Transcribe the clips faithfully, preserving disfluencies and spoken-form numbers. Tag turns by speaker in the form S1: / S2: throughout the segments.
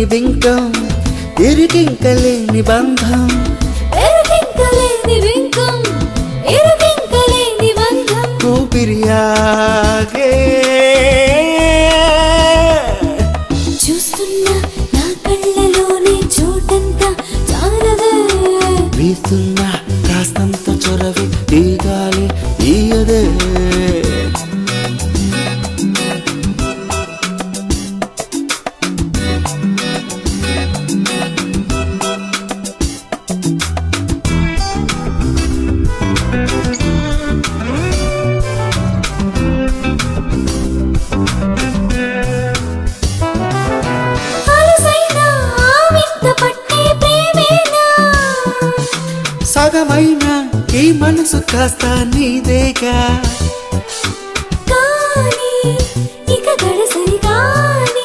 S1: లేని బింకం ఇరుకింకలేని బంధం
S2: ఎరుకింకలేని బింకం ఇరుకింకలేని బంధం
S1: ఊపిరియాగే
S2: చూస్తున్నా నా కళ్ళలోని చోటంతా చాలదే
S1: వీస్తున్నా కాస్తంత చొరవి ఈ గాలి ఈయదే
S2: అలసైనా ఆవింత పట్టే ప్రేమేనా
S1: సగమైన ఈ మనసు కాస్త నీదేగా
S2: కానీ ఇక గడసరి కానీ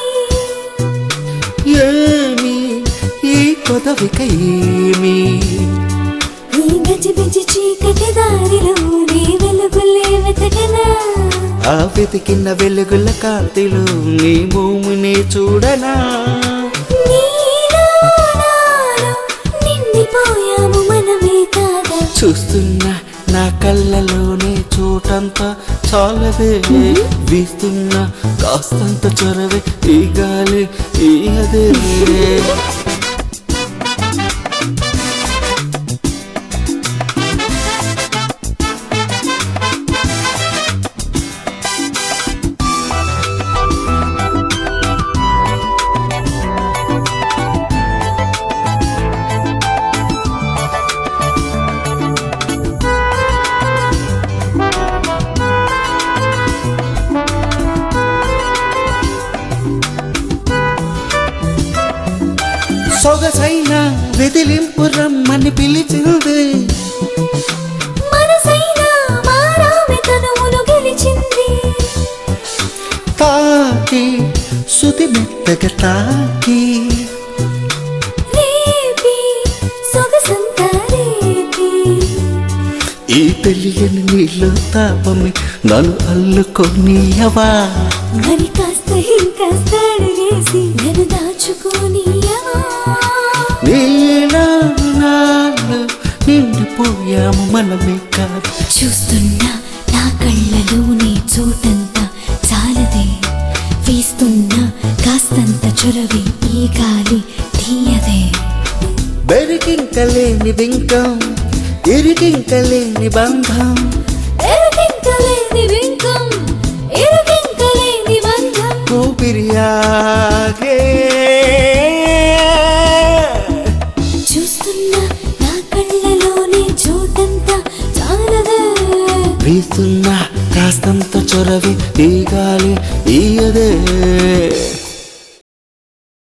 S1: ఏమి ఈ కొదవిక ఏమి
S2: ఈ గజిబిజి చీకటి దారిలో నీ వెలుగులే వెతకనా
S1: ఆ వెతికిన వెలుగుల కాంతిలో నీ భూమిని చూడనా
S2: నీలో నాలో నిండిపోయాము మనమే కాదా
S1: చూస్తున్నా నా కళ్ళలోనే చోటంతా చాలదే వీస్తున్నా కాస్తంత చొరవే ఈ గాలి ఈ అదే సొగసైన వెదిలింపు రమ్మని పిలిచింది
S2: మనసైనా మారామె తనువును గెలిచింది
S1: తాకి సుతి మెత్తగా తాకి
S2: రేపి సొగసంతా రేపి
S1: ఈ తెలియని నీళ్ళు తాపమి నన్ను అల్లుకొనియవా
S2: మరి కాస్త ఇంకాస్త అడిగేసి నన్ను దాచుకోనియవా
S1: నీలా నాలో నిండిపోయాము మనమే కాదు
S2: చూస్తున్నా నా కళ్ళలోని చోటంతా చాలదే వీస్తున్నా కాస్తంత చొరవి ఈ గాలి తీయదే
S1: బెరికింకలేని బింకం ఇరుకింకలేని బంధం
S2: ఎరుకింకలేని బింకం ఇరుకింకలేని బంధం
S1: ఊపిరియాగే
S2: చూస్తున్నా నా కళ్ళలోని చోటంతా చాలదే
S1: వీస్తున్నా కాస్తంత చొరవి ఈ గాలి ఈయదే